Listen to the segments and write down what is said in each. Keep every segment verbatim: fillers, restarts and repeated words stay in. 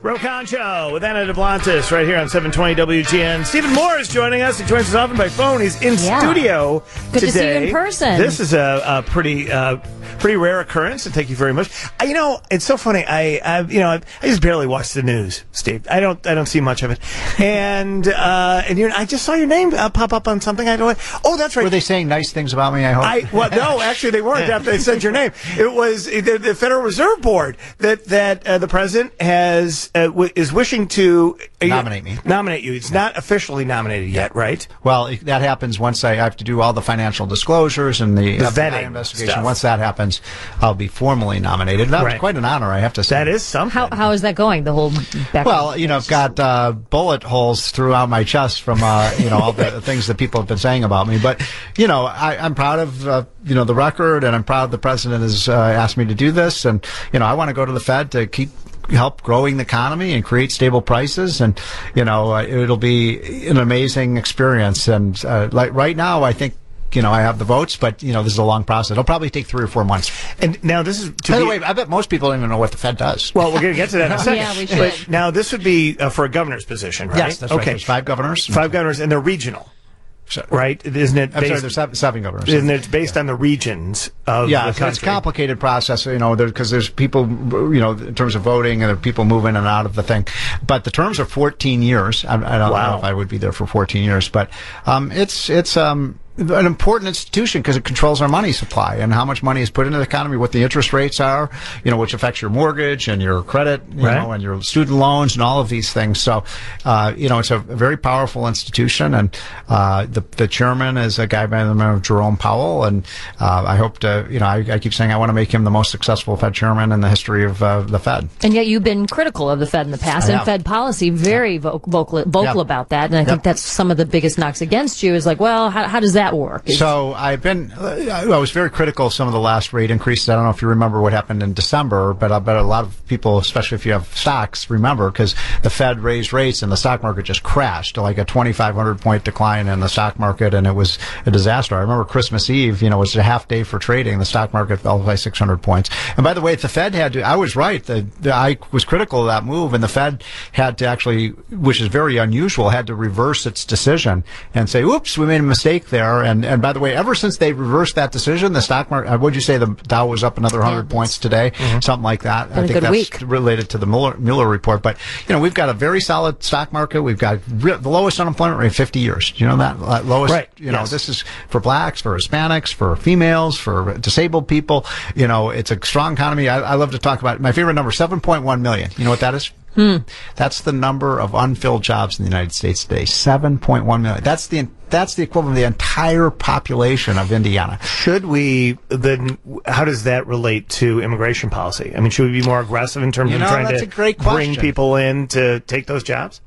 Ro Concho with Anna DeBlantis right here on seven twenty W G N. Stephen Moore is joining us. He joins us often by phone. He's in yeah. studio Good today. to see you in person. This is a, a pretty uh, pretty rare occurrence, and thank you very much. I, you know, it's so funny. I, I you know, I, I just barely watch the news, Steve. I don't I don't see much of it. And uh, and you're, I just saw your name uh, pop up on something. I don't. Oh, that's right. Were they saying nice things about me? I hope. I, well, no, actually, they weren't after they said your name. It was the, the Federal Reserve Board that that uh, the president has uh, w- is wishing to uh, nominate me. Nominate you. It's yeah. not officially nominated yet, right? Well, that happens once I have to do all the financial disclosures and the, the F B I vetting investigation. stuff. Once that happens, I'll be formally nominated. That right. was quite an honor, I have to say. That is something. How how is that going? The whole back well, you know, I've got uh, bullet holes throughout my chest from uh, you know all the things that people have been saying about me. But you know, I, I'm proud of uh, you know the record, and I'm proud the president has uh, asked me to do this. And you know, I want to go to the Fed to keep. help growing the economy and create stable prices, and you know uh, it'll be an amazing experience. And uh, like right now, I think you know I have the votes, but you know this is a long process. It'll probably take three or four months. And now this is to by be, the way, I bet most people don't even know what the Fed does. Well, we're going to get to that in a second. Yeah, we should. But now this would be uh, for a governor's position, right? Yes, that's okay. right. There's five governors. Five governors, and they're regional. So, right? Isn't it? Based, I'm sorry, there's seven, seven governors. Isn't it based yeah. on the regions of yeah, the country? It's a complicated process, you know, because there's people, you know, in terms of voting, and there are people moving in and out of the thing. But the terms are fourteen years. I, I don't wow. know if I would be there for fourteen years, but um, it's it's um. an important institution because it controls our money supply and how much money is put into the economy, what the interest rates are, you know, which affects your mortgage and your credit, you right. know, and your student loans and all of these things. So, uh, you know, it's a very powerful institution, and uh, the the chairman is a guy by the name of Jerome Powell, and uh, I hope to, you know, I, I keep saying I want to make him the most successful Fed chairman in the history of uh, the Fed. And yet you've been critical of the Fed in the past, and Fed policy very vo- vocal, vocal yep. about that, and I yep. think that's some of the biggest knocks against you is like, well, how, how does that work? It's, so I've been, I was very critical of some of the last rate increases. I don't know if you remember what happened in December, but I bet a lot of people, especially if you have stocks, remember, because the Fed raised rates and the stock market just crashed, like a twenty-five hundred point decline in the stock market, and it was a disaster. I remember Christmas Eve, you know, it was a half day for trading. The stock market fell by six hundred points. And by the way, the Fed had to, I was right, the, the, I was critical of that move, and the Fed had to actually, which is very unusual, had to reverse its decision and say, oops, we made a mistake there. And, and by the way, ever since they reversed that decision, the stock market, would you say the Dow was up another one hundred yeah, points today? Mm-hmm. Something like that. Been I think that's week. related to the Mueller, Mueller report. But, you know, we've got a very solid stock market. We've got re- the lowest unemployment rate in fifty years. Do you know that? Uh, lowest, right. you know, yes. this is for blacks, for Hispanics, for females, for disabled people. You know, it's a strong economy. I, I love to talk about it. My favorite number, seven point one million. You know what that is? Hmm. That's the number of unfilled jobs in the United States today. seven point one million. That's the that's the equivalent of the entire population of Indiana. Should we then? How does that relate to immigration policy? I mean, should we be more aggressive in terms you of know, trying that's to a great bring question. people in to take those jobs?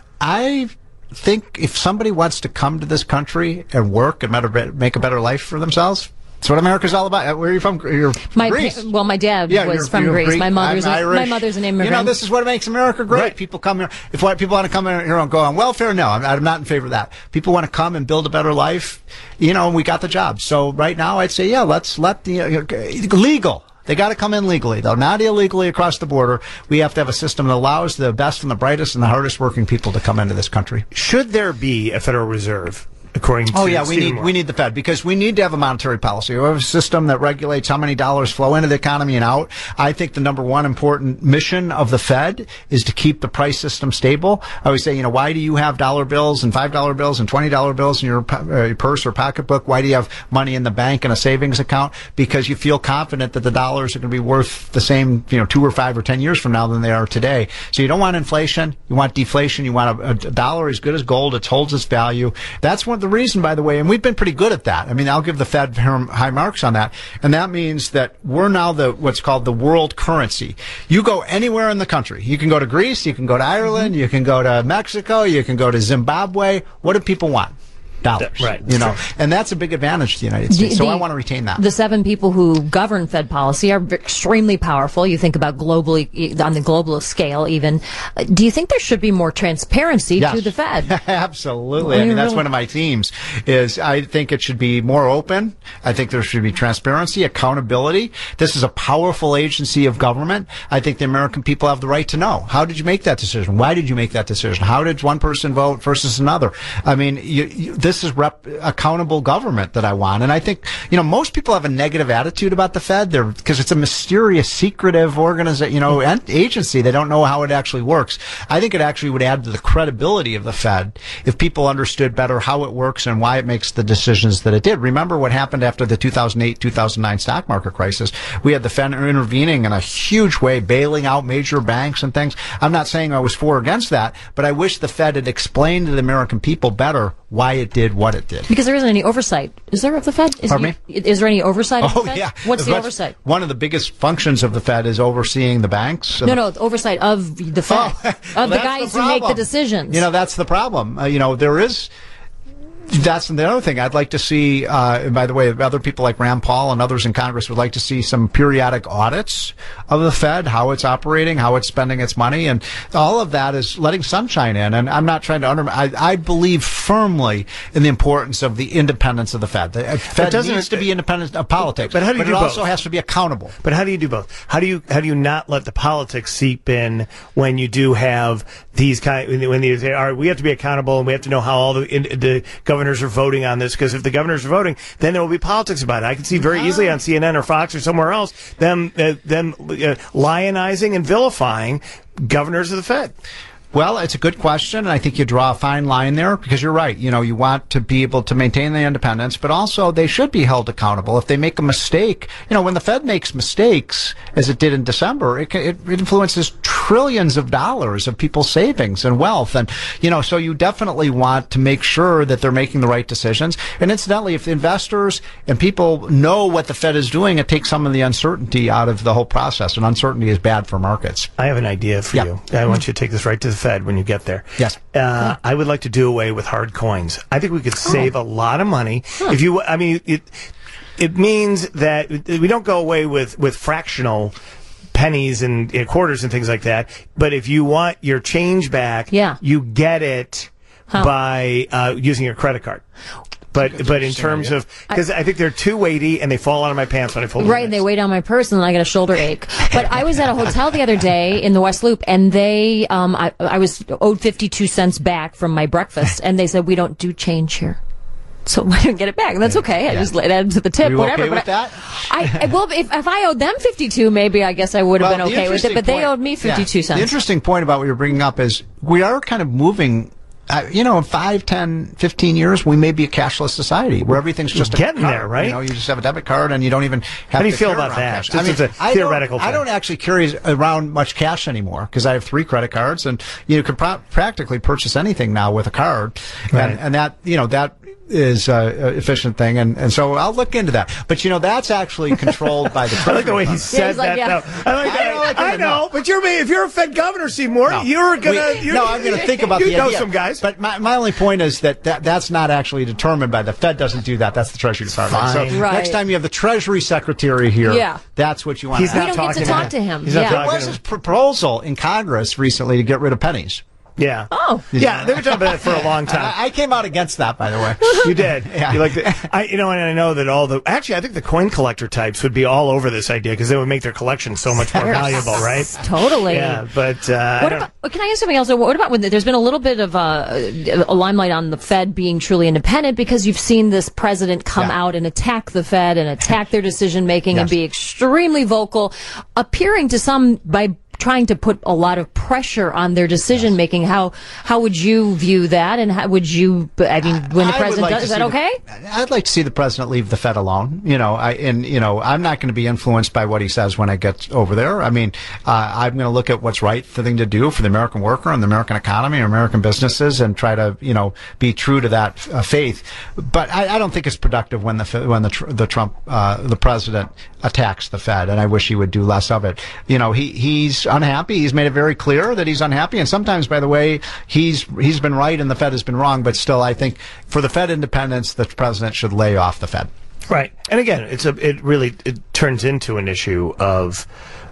I think if somebody wants to come to this country and work and make a better life for themselves, that's what America's all about. Where are you from? You're my, Greece. Well, my dad yeah, was you're, from you're Greece. Greek. My mother's I'm a, Irish. my mother's an immigrant. You know, this is what makes America great. Right. People come here. If white people want to come in here and go on welfare, no, I'm, I'm not in favor of that. People want to come and build a better life. You know, and we got the job. So right now, I'd say, yeah, let's let the uh, legal. They got to come in legally, though, not illegally across the border. We have to have a system that allows the best and the brightest and the hardest working people to come into this country. Should there be a Federal Reserve? According to oh yeah, we Stephen need Moore. we need the Fed because we need to have a monetary policy. We have a system that regulates how many dollars flow into the economy and out. I think the number one important mission of the Fed is to keep the price system stable. I always say, you know, why do you have dollar bills and five dollar bills and twenty dollar bills in your uh, purse or pocketbook? Why do you have money in the bank and a savings account? Because you feel confident that the dollars are going to be worth the same, you know, two or five or ten years from now than they are today. So you don't want inflation. You want deflation. You want a, a dollar as good as gold. It holds its value. That's one of the reason, by the way, and we've been pretty good at that. I mean, I'll give the Fed high marks on that. And that means that we're now the what's called the world currency. You go anywhere in the country. You can go to Greece. You can go to Ireland. Mm-hmm. You can go to Mexico. You can go to Zimbabwe. What do people want? dollars. Right. You know, and that's a big advantage to the United States. The, so the, I want to retain that. The seven people who govern Fed policy are extremely powerful. You think about globally, on the global scale even. Do you think there should be more transparency yes. to the Fed? Absolutely. I mean, that's one of my themes is I think it should be more open. I think there should be transparency, accountability. This is a powerful agency of government. I think the American people have the right to know. How did you make that decision? Why did you make that decision? How did one person vote versus another? I mean, you, you, this is rep, accountable government that I want. And I think, you know, most people have a negative attitude about the Fed there because it's a mysterious, secretive organization, you know, agency. They don't know how it actually works. I think it actually would add to the credibility of the Fed if people understood better how it works and why it makes the decisions that it did. Remember what happened after the two thousand eight, two thousand nine stock market crisis. We had the Fed intervening in a huge way, bailing out major banks and things. I'm not saying I was for or against that, but I wish the Fed had explained to the American people better why it did what it did. Because there isn't any oversight. Is there of the Fed? Is, Pardon you, is there any oversight of oh, the Fed? Yeah. What's the That's oversight? One of the biggest functions of the Fed is overseeing the banks. No, no, the oversight of the Fed. Oh, of well, the guys the who make the decisions. You know, that's the problem. Uh, you know, there is... That's the other thing. I'd like to see, uh, and by the way, other people like Rand Paul and others in Congress would like to see some periodic audits of the Fed, how it's operating, how it's spending its money, and all of that is letting sunshine in. And I'm not trying to under, I, I believe firmly in the importance of the independence of the Fed. The Fed needs to be independent of politics, but how do you but do it both? also has to be accountable. But how do you do both? How do you how do you not let the politics seep in when you do have these kind when you say, all right, we have to be accountable and we have to know how all the the governors are voting on this, because if the governors are voting, then there will be politics about it. I can see very easily on C N N or Fox or somewhere else them uh, them uh, lionizing and vilifying governors of the Fed. Well, it's a good question, and I think you draw a fine line there because you're right. You know, you want to be able to maintain the independence, but also they should be held accountable. If they make a mistake, you know, when the Fed makes mistakes, as it did in December, it, it influences trillions of dollars of people's savings and wealth. And, you know, so you definitely want to make sure that they're making the right decisions. And incidentally, if investors and people know what the Fed is doing, it takes some of the uncertainty out of the whole process. And uncertainty is bad for markets. I have an idea for yeah. you. I want you to take this right to the Fed when you get there. Yes. Uh, I would like to do away with hard coins. I think we could save oh. a lot of money. Huh. If you, I mean, it, it means that we don't go away with, with fractional pennies and you know, quarters and things like that. But if you want your change back, yeah. you get it huh. by uh, using your credit card. But but in terms of, because I, I think they're too weighty and they fall out of my pants when I fold them. Right, and they weigh down my purse and then I get a shoulder ache. But I was at a hotel the other day in the West Loop and they, um, I, I was owed fifty-two cents back from my breakfast and they said, we don't do change here. So I didn't get it back. And that's okay. I yeah. just let it add to the tip, Are you whatever. Okay but with I, that? I, I well, if, if I owed them fifty-two, maybe I guess I would have well, been okay with it. But point, they owed me fifty-two yeah, cents. The interesting point about what you're bringing up is we are kind of moving. Uh, you know, in five, ten, fifteen years, we may be a cashless society where everything's just You're a getting card. there, right? You know, you just have a debit card and you don't even have. How do you to feel carry about that? Cash. This I mean, is a theoretical I don't, thing. I don't actually carry around much cash anymore because I have three credit cards, and you could pro- practically purchase anything now with a card, right. and, and that you know that. is uh, an efficient thing, and, and so I'll look into that. But you know, that's actually controlled by the Treasury. I like the way he fund. said yeah, like, that. yeah. Though. I like that. I, like I know, but you're if you're a Fed governor, Seymour, no. you're gonna. We, you're, no, I'm going to think about you the know idea. some guys. But my, my only point is that, that that's not actually determined by the Fed. Doesn't do that. That's the Treasury Department. Fine. So right. next time you have the Treasury Secretary here, yeah. that's what you want. He's to not we don't get to talking talk to him. He's yeah. not There talking was to this him. proposal in Congress recently to get rid of pennies. Yeah. Oh. Yeah, they were talking about that for a long time. I, I came out against that, by the way. You did. Yeah. You like the, I, you know, and I know that all the actually, I think the coin collector types would be all over this idea because they would make their collection so much more valuable, right? Totally. Yeah, but uh, what I about? Can I ask something else? What about when there's been a little bit of a, a limelight on the Fed being truly independent because you've seen this president come yeah. out and attack the Fed and attack their decision making yes. and be extremely vocal, appearing to some by trying to put a lot of pressure on their decision making. Yes. How how would you view that? And how would you? I mean, when the I president like does, is that the, okay? I'd like to see the president leave the Fed alone. You know, I and you know, I'm not going to be influenced by what he says when I get over there. I mean, uh, I'm going to look at what's right the thing to do for the American worker and the American economy and American businesses, and try to you know be true to that uh, faith. But I, I don't think it's productive when the when the the Trump uh, the president attacks the Fed, and I wish he would do less of it. You know, he he's he's unhappy. He's made it very clear that he's unhappy. And sometimes, by the way, he's he's been right and the Fed has been wrong. But still, I think for the Fed independence, the president should lay off the Fed. Right. And again, it's a it really it turns into an issue of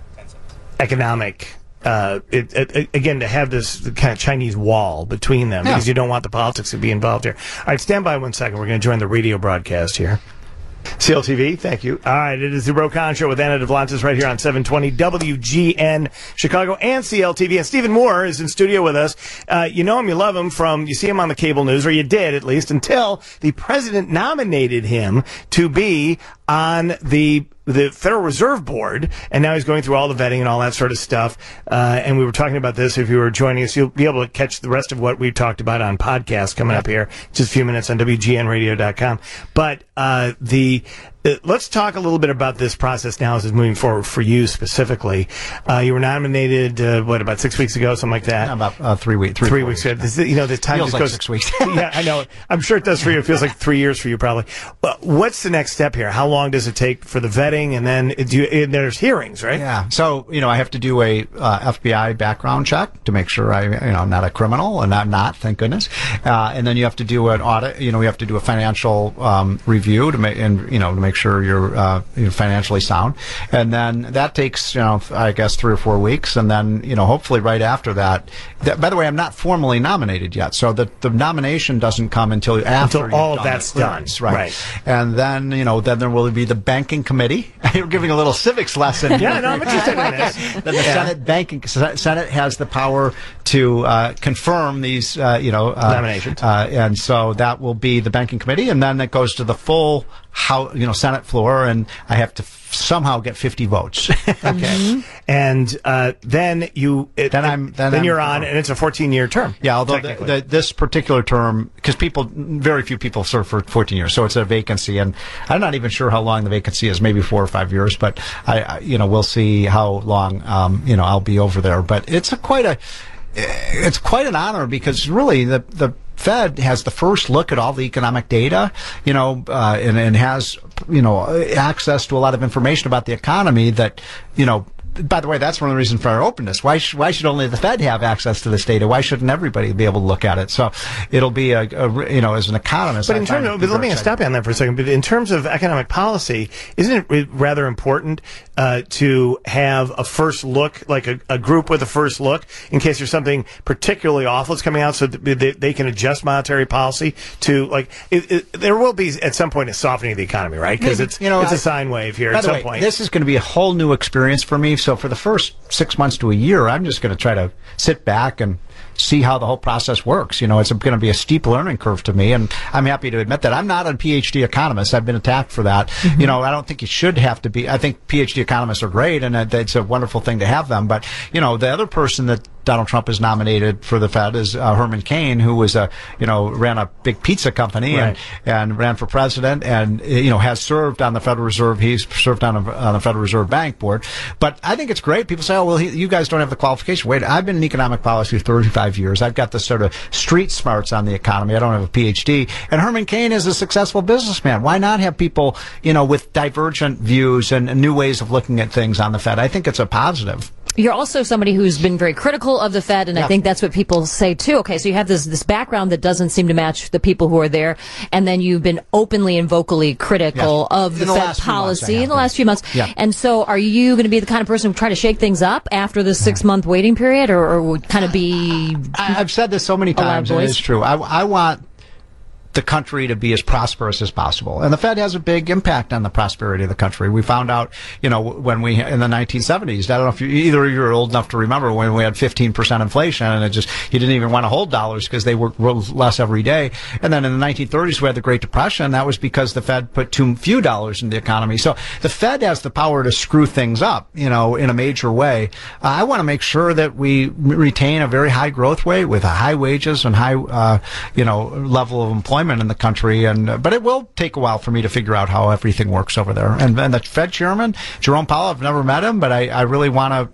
economic. Uh, it, it, again, to have this kind of Chinese wall between them, yeah. because you don't want the politics to be involved here. All right, stand by one second. We're going to join the radio broadcast here. C L T V, thank you. All right, it is the Ro Khan Show with Anna Devlantis right here on seven twenty W G N Chicago and C L T V. And Stephen Moore is in studio with us. Uh, you know him, you love him from, you see him on the cable news, or you did at least, until the president nominated him to be on the the Federal Reserve Board, and now he's going through all the vetting and all that sort of stuff. Uh, and we were talking about this. If you were joining us, you'll be able to catch the rest of what we talked about on podcast coming up here just a few minutes on W G N radio dot com. But uh, the uh, let's talk a little bit about this process now as it's moving forward for you specifically. Uh, you were nominated, uh, what, about six weeks ago, something like that? Yeah, about uh, three weeks. Three, three weeks. weeks. This, you know, the time feels just like goes six weeks. Yeah, I know. I'm sure it does for you. It feels like three years for you, probably. But what's the next step here? How long does it take for the vetting, and then do you, and there's hearings, right? Yeah. So you know, I have to do a uh, F B I background check to make sure I, you know, I'm not a criminal, and I'm not, thank goodness. Uh, and then you have to do an audit. You know, we have to do a financial um, review to make, and you know, to make sure you're, uh, you're financially sound. And then that takes, you know, I guess three or four weeks. And then, you know, hopefully right after that. that by the way, I'm not formally nominated yet, so the the nomination doesn't come until after until all of that's done. Right. right. And then, you know, then there will be the banking committee. You're giving a little civics lesson. Yeah, no, I'm interested in this. Then the yeah. Senate banking Senate has the power to uh, confirm these, uh, you know, uh, nominations, uh, and so that will be the banking committee, and then it goes to the full, how you know, Senate floor, and I have to f- somehow get fifty votes. Okay, mm-hmm. and uh, then you it, then I'm then, then I'm, you're on, and it's a fourteen year term. Yeah, although the, the, this particular term, because people, very few people serve for fourteen years, so it's a vacancy, and I'm not even sure how long the vacancy is, maybe four or five years, but I, I you know, we'll see how long, um, you know, I'll be over there. But it's a quite a, it's quite an honor, because really the the Fed has the first look at all the economic data, you know, uh, and, and has, you know, access to a lot of information about the economy that, you know, by the way, that's one of the reasons for our openness. Why, sh- why should only the Fed have access to this data? Why shouldn't everybody be able to look at it? So it'll be a, a you know, as an economist. But in terms of, but let me stop you on that for a second. But in terms of economic policy, isn't it rather important uh, to have a first look, like a, a group with a first look, in case there's something particularly awful that's coming out, so that they, they can adjust monetary policy to, like, it, it, there will be at some point a softening of the economy, right? Because it's you know, it's I, a sine wave here at some way, point. This is going to be a whole new experience for me. So for the first six months to a year, I'm just going to try to sit back and see how the whole process works. You know, it's going to be a steep learning curve to me, and I'm happy to admit that. I'm not a P H D economist. I've been attacked for that. Mm-hmm. You know, I don't think you should have to be. I think P H D economists are great, and it's a wonderful thing to have them. But, you know, the other person that Donald Trump has nominated for the Fed is uh, Herman Cain, who was a, you know, ran a big pizza company right. and, and ran for president, and, you know, has served on the Federal Reserve. He's served on, a, on the Federal Reserve Bank Board. But I think it's great. People say, oh, well, he, you guys don't have the qualification. Wait, I've been in economic policy for thirty-five years. I've got the sort of street smarts on the economy. I don't have a P H D. And Herman Cain is a successful businessman. Why not have people, you know, with divergent views and, and new ways of looking at things on the Fed? I think it's a positive. You're also somebody who's been very critical of the Fed, and yeah. I think that's what people say too. Okay, so you have this this background that doesn't seem to match the people who are there, and then you've been openly and vocally critical yeah. of the, the Fed policy in the last few months. Yeah. And so, are you going to be the kind of person who try to shake things up after the six month waiting period, or, or would kind of be? I, I've said this so many times, and it's true. I, I want the country to be as prosperous as possible. And the Fed has a big impact on the prosperity of the country. We found out, you know, when we, in the nineteen seventies, I don't know if you, either of you are old enough to remember when we had fifteen percent inflation, and it just, you didn't even want to hold dollars because they worked less every day. And then in the nineteen thirties, we had the Great Depression. That was because the Fed put too few dollars into the economy. So the Fed has the power to screw things up, you know, in a major way. Uh, I want to make sure that we retain a very high growth rate with high wages and high, uh, you know, level of employment in the country, and uh, but it will take a while for me to figure out how everything works over there. And, and the Fed chairman, Jerome Powell, I've never met him, but I, I really want to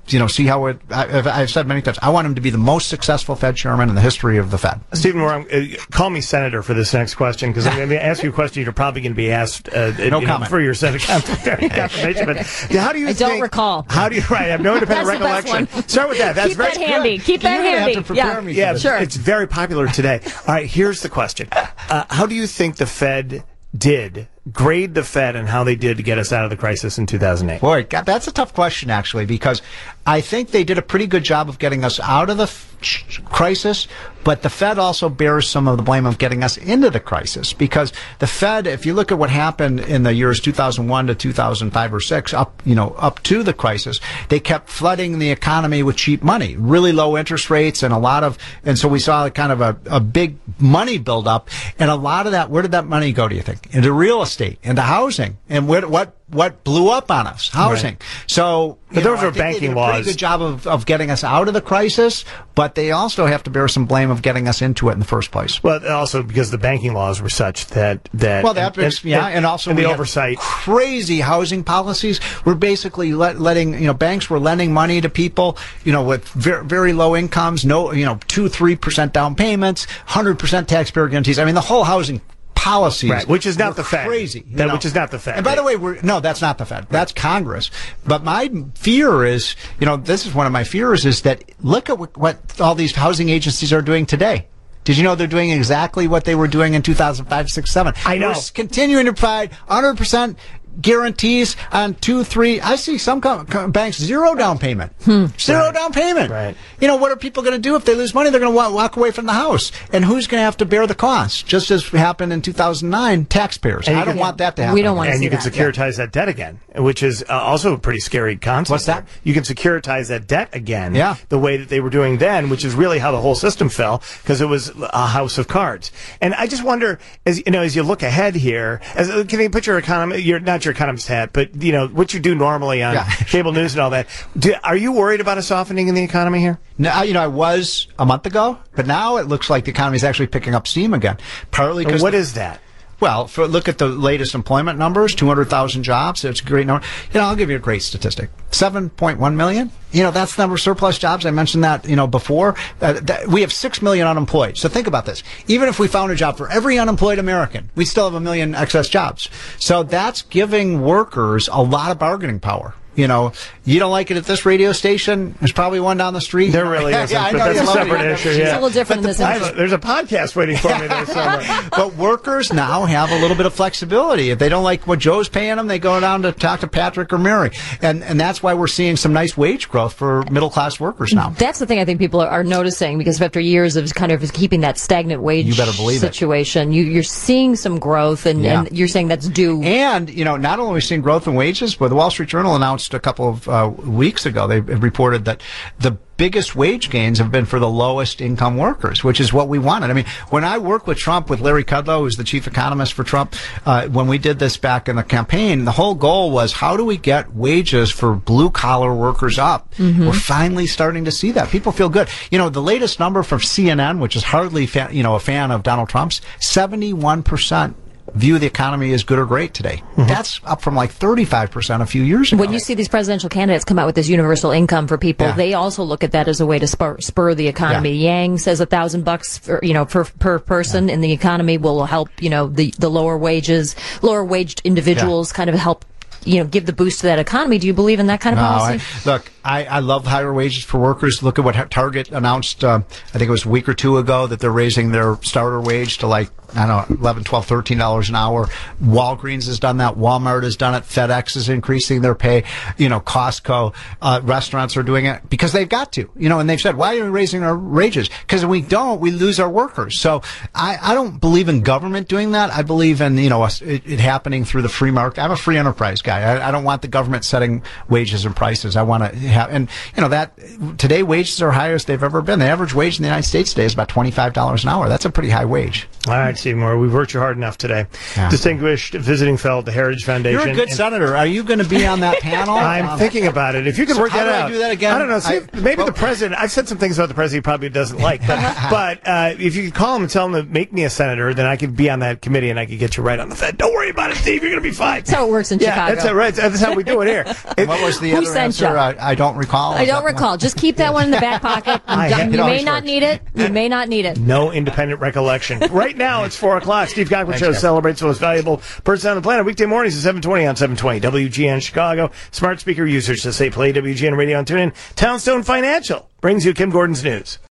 you know, see how it, I, I've said many times, I want him to be the most successful Fed chairman in the history of the Fed. Stephen Moore, uh, call me senator for this next question, because I'm going to ask you a question you're probably going to be asked uh, no you comment. Know, for your Senate confirmation. But how do you I think, don't recall. How do you, right, I have no independent That's the best recollection. one. Start with that. That's Keep very that handy. good. Keep that You're gonna handy. have to prepare yeah, me for Yeah, this. sure. it's very popular today. All right, here's the question. Uh, how do you think the Fed did, grade the Fed and how they did to get us out of the crisis in two thousand eight? Boy, God, that's a tough question, actually, because I think they did a pretty good job of getting us out of the f- crisis, but the Fed also bears some of the blame of getting us into the crisis, because the Fed, if you look at what happened in the years two thousand one to two thousand five or six, up, you know, up to the crisis, they kept flooding the economy with cheap money, really low interest rates, and a lot of, and so we saw kind of a, a big money buildup, and a lot of that, where did that money go, do you think? Into real estate, into housing, and where, what, what blew up on us? Housing. Right. So, but know, those are I think banking they did a laws. pretty good job of, of getting us out of the crisis, but they also have to bear some blame of getting us into it in the first place. Well, also because the banking laws were such that that Well, that and, and, yeah, and also and we the had oversight. Crazy housing policies. We're basically let, letting you know banks were lending money to people you know with very, very low incomes, no you know two three percent down payments, one hundred percent taxpayer guarantees. I mean, the whole housing policies, right, which is not were the Fed. Crazy, that, know. which is not the Fed. And by the way, we're no, that's not the Fed. That's Congress. But my fear is, you know, this is one of my fears is that look at what, what all these housing agencies are doing today. Did you know they're doing exactly what they were doing in two thousand five, six, seven? I know. We're continuing to provide one hundred percent guarantees on two, three. I see some com- com- banks zero down payment, hmm. zero right. down payment. Right. You know what are people going to do if they lose money? They're going to wa- walk away from the house, and who's going to have to bear the cost? Just as happened in two thousand nine, taxpayers. And I don't can, want that to happen. We don't want to and see you can that. securitize yeah. that debt again, which is uh, also a pretty scary concept. What's that? You can securitize that debt again. Yeah. The way that they were doing then, which is really how the whole system fell, because it was a house of cards. And I just wonder, as you know, as you look ahead here, as can you put your economy, your not your economist hat, but you know what you do normally on yeah. cable news and all that. Do, are you worried about a softening in the economy here? No, you know, I was a month ago, but now it looks like the economy is actually picking up steam again. Partly because what the, is that? Well, for, look at the latest employment numbers, two hundred thousand jobs. It's a great number. You know, I'll give you a great statistic. seven point one million. You know, that's the number of surplus jobs. I mentioned that, you know, before. Uh, that, we have six million unemployed. So think about this. Even if we found a job for every unemployed American, we still have a million excess jobs. So that's giving workers a lot of bargaining power. You know, you don't like it at this radio station. There's probably one down the street. There really isn't, yeah, I but know, that's a love separate it. issue. It's Yeah. a little different in this I industry. have a- there's a podcast waiting for me there somewhere. But workers now have a little bit of flexibility. If they don't like what Joe's paying them, they go down to talk to Patrick or Mary. And and that's why we're seeing some nice wage growth for middle class workers now. That's the thing I think people are, are noticing, because after years of kind of keeping that stagnant wage You better believe it. situation, you, you're seeing some growth, and, Yeah. and you're saying that's due. And, you know, not only are we seeing growth in wages, but the Wall Street Journal announced a couple of uh, weeks ago, they reported that the biggest wage gains have been for the lowest income workers, which is what we wanted. I mean, when I worked with Trump, with Larry Kudlow, who's the chief economist for Trump, uh, when we did this back in the campaign, the whole goal was how do we get wages for blue collar workers up? Mm-hmm. We're finally starting to see that. People feel good. You know, the latest number from C N N, which is hardly, fa- you know, a fan of Donald Trump's, seventy-one percent view the economy as good or great today. Mm-hmm. That's up from like thirty-five percent a few years ago. When you see these presidential candidates come out with this universal income for people, Yeah. they also look at that as a way to spur, spur the economy. Yeah. Yang says a thousand bucks, for, you know, per per person Yeah. in the economy will help. You know, the the lower wages, lower waged individuals, yeah. kind of help. You know, give the boost to that economy. Do you believe in that kind of no, policy? I, look, I, I love higher wages for workers. Look at what Target announced, uh, I think it was a week or two ago, that they're raising their starter wage to like, I don't know, eleven, twelve, thirteen dollars an hour. Walgreens has done that. Walmart has done it. FedEx is increasing their pay. You know, Costco, uh, restaurants are doing it because they've got to, you know, and they've said, why are we raising our wages? Because if we don't, we lose our workers. So I, I don't believe in government doing that. I believe in, you know, us, it, it happening through the free market. I'm a free enterprise guy. I, I don't want the government setting wages and prices. I want to have, and, you know, that today wages are highest they've ever been. The average wage in the United States today is about twenty-five dollars an hour. That's a pretty high wage. All right, Steve Moore, we've worked you hard enough today. Yeah. Distinguished visiting fellow at the Heritage Foundation. You're a good and senator. Are you going to be on that panel? I'm um, thinking about it. If you could so work how that do out. I do that again? I don't know. See, I, maybe well, the president, I've said some things about the president he probably doesn't like, but, but uh, if you could call him and tell him to make me a senator, then I could be on that committee and I could get you right on the Fed. Don't worry about it, Steve. You're going to be fine. That's how it works in yeah, Chicago. That's how, right. That's how we do it here. It, what was the Who other sent answer? you? I, I don't don't recall. I don't recall. Just keep that one in the back pocket. I you have- may it always not works. need it. You may not need it. No independent recollection. Right now, it's four o'clock. Steve Cochran Show Jeff. celebrates the most valuable person on the planet. Weekday mornings at seven twenty on seven twenty W G N Chicago. Smart speaker users to say play W G N Radio on TuneIn. Townstone Financial brings you Kim Gordon's news.